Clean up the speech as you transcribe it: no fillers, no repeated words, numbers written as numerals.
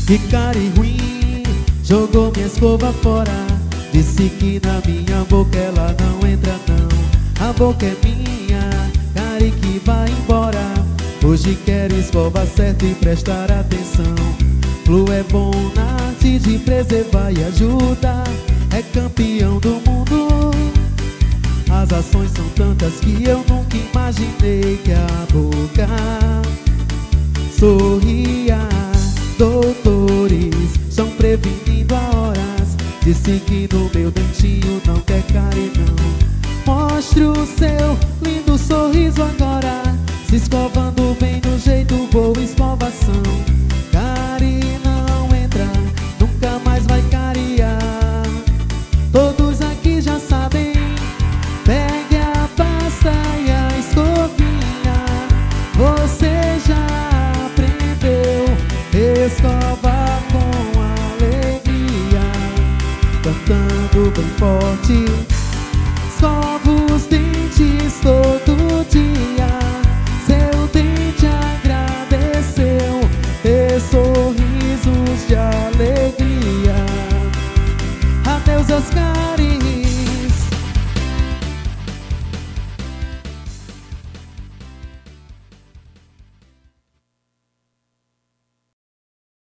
Que cara ruim, jogou minha escova fora. Disse que na minha boca ela não entra não. A boca é minha, cara que vai embora. Hoje quero escova certa e prestar atenção. Flu é bom na arte de preservar e ajuda. É campeão do mundo. As ações são tantas que eu nunca imaginei que a boca sorria. Doutores estão prevenindo há horas. Disse que no meu dentinho não quer cárie não. Mostre o seu lindo sorriso agora, se escovando bem do jeito boa escovação. Cárie não entra, nunca mais vai cariar. Todos aqui já sabem. Pegue a pasta e a escovinha. Você já aprendeu. Escova com alegria, cantando bem forte. Escova os dentes todo dia. Seu dente agradeceu. Ter sorrisos de alegria. Adeus, as carinhas.